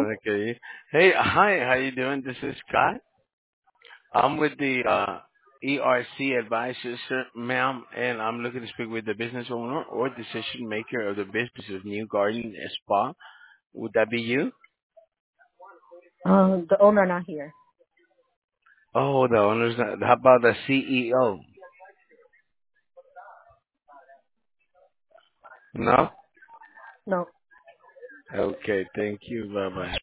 Okay. Hey, hi, how you doing? This is Scott. I'm with the ERC advisors, sir, ma'am, and I'm looking to speak with the business owner or decision maker of the business of New Garden Spa. Would that be you? The owner not here. Oh, the owner's not. How about the CEO? No? No. Okay, thank you. Bye bye.